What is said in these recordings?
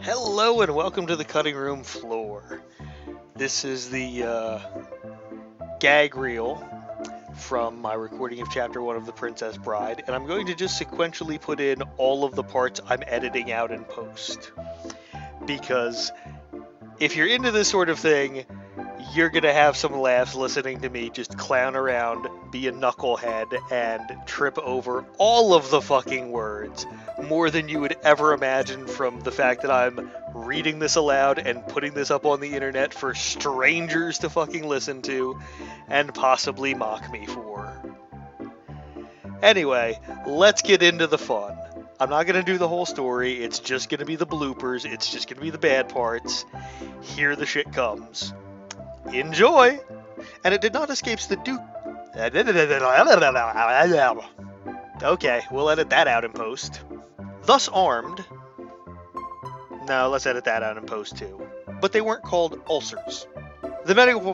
Hello and welcome to the cutting room floor. This is the gag reel from my recording of chapter 1 of The Princess Bride, and I'm going to just sequentially put in all of the parts I'm editing out in post. Because if you're into this sort of thing, you're going to have some laughs listening to me just clown around, be a knucklehead, and trip over all of the fucking words more than you would ever imagine from the fact that I'm reading this aloud and putting this up on the internet for strangers to fucking listen to and possibly mock me for. Anyway, let's get into the fun. I'm not going to do the whole story, it's just going to be the bloopers, it's just going to be the bad parts. Here the shit comes. Enjoy! And it did not escape the Duke. Okay, we'll edit that out in post. Thus armed. No, let's edit that out in post too. But they weren't called ulcers. The medical.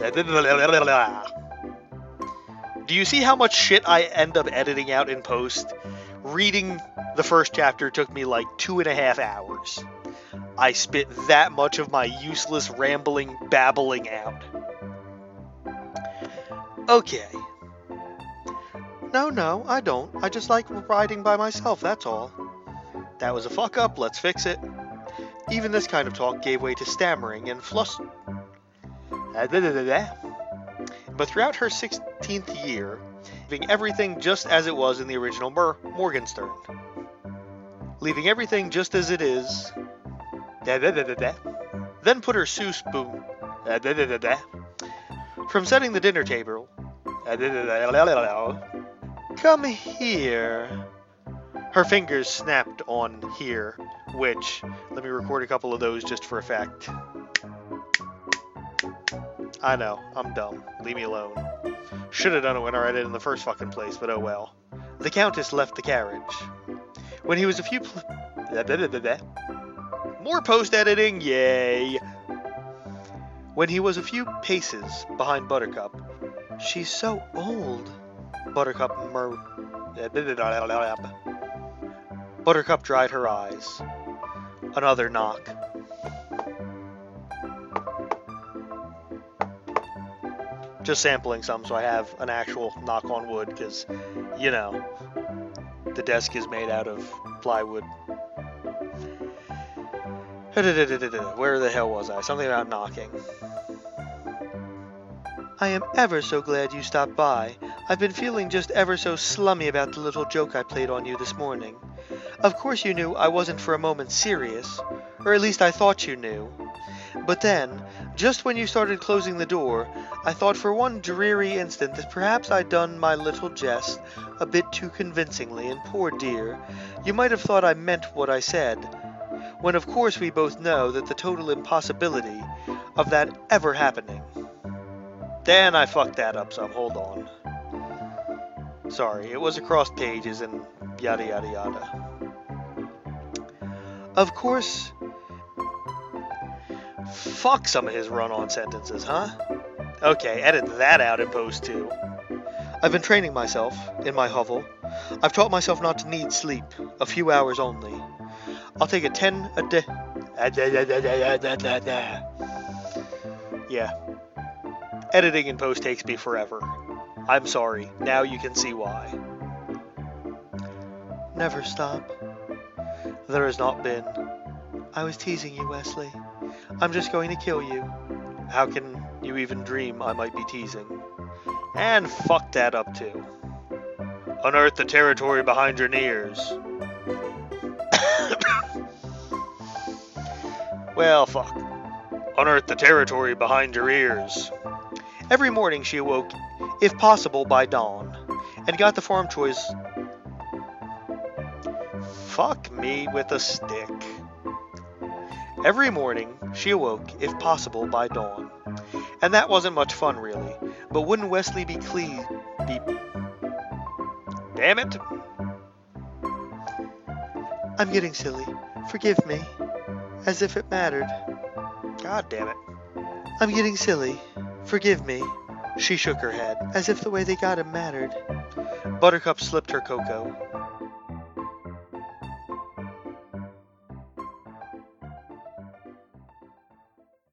Do you see how much shit I end up editing out in post? Reading the first chapter took me like 2.5 hours. I spit that much of my useless rambling babbling out. Okay. No, I don't. I just like riding by myself, that's all. That was a fuck up, let's fix it. Even this kind of talk gave way to stammering and fluster. But throughout her 16th year, leaving everything just as it was in the original Morgenstern. Leaving everything just as it is. Then put her soup spoon. From setting the dinner table. Come here. Her fingers snapped on here, which, let me record a couple of those just for effect. I know, I'm dumb. Leave me alone. Should have done it when I read it in the first fucking place, but oh well. The Countess left the carriage. When he was a few more post-editing, yay! When he was a few paces behind Buttercup. She's so old, Buttercup Buttercup dried her eyes. Another knock. Just sampling some so I have an actual knock on wood, because, you know, the desk is made out of plywood. Where the hell was I? Something about knocking. I am ever so glad you stopped by. I've been feeling just ever so slummy about the little joke I played on you this morning. Of course you knew I wasn't for a moment serious, or at least I thought you knew. But then, just when you started closing the door, I thought for one dreary instant that perhaps I'd done my little jest a bit too convincingly, and poor dear, you might have thought I meant what I said, when of course we both know that the total impossibility of that ever happening. Then I fucked that up some, hold on. Sorry, it was across pages and yada yada yada. Of course... Fuck some of his run-on sentences, huh? Okay, edit that out in post too. I've been training myself, in my hovel. I've taught myself not to need sleep, a few hours only. I'll take a 10 a day. Yeah. Editing in post takes me forever. I'm sorry, now you can see why. Never stop. There has not been. I was teasing you, Wesley. I'm just going to kill you. How can you even dream I might be teasing? And fuck that up too. Unearth the territory behind your ears. Well, fuck. Unearth the territory behind your ears. Every morning she awoke, if possible by dawn, and got the farm choice. Fuck me with a stick. Every morning she awoke, if possible by dawn, and that wasn't much fun really, but wouldn't Wesley be pleased? Damn it! I'm getting silly. Forgive me. As if it mattered. God damn it. I'm getting silly. Forgive me. She shook her head, as if the way they got him mattered. Buttercup slipped her cocoa.